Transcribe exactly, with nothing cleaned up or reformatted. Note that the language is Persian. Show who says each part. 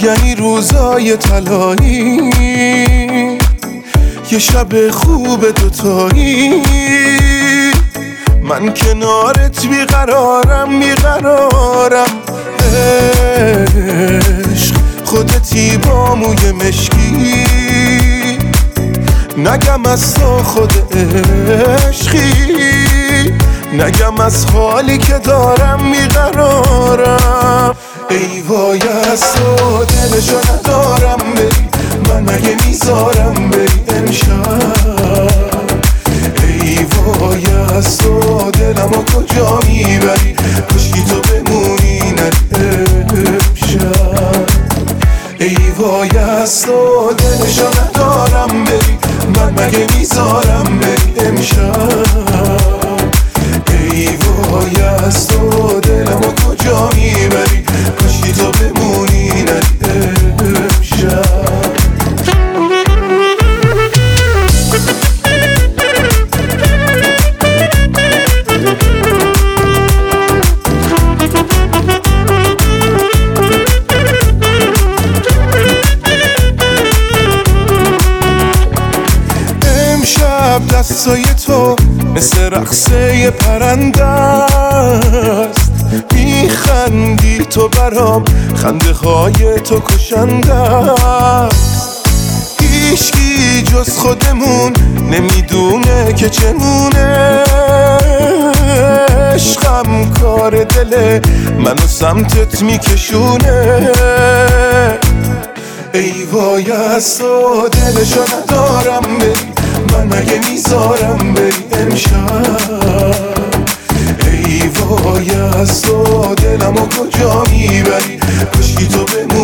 Speaker 1: یعنی روزای طلایی، یه شب خوب دوتایی. من کنارت بیقرارم بیقرارم، عشق خودتی با موی مشکی، نگم از تو خود عشقی، نگم از حالی که دارم بیقرارم. ای وای از تو دلشو ندارم بری، من مگه میذارم بری امشب. ای وای از تو دلمو کجا میبری، کشکی تو بمونی نری امشب. ای وای از تو دلشو ندارم بری، من مگه میذارم بری امشب. ای وای از تو دلمو کجا میبری، کشکی تو بمونی نری امشب. امشب دستای تو مثل رقصه پرنده است، میخندی تو برام، خنده های تو کشنده است. هیچکی جز خودمون نمیدونه که چمونه، عشقم کار دل منو سمتت میکشونه. ای وای از تو دلشو ندارم بری، من مگه میذارم بری امشب. ای وای از تو دلمو کجا میبری، کشکی تو بمونی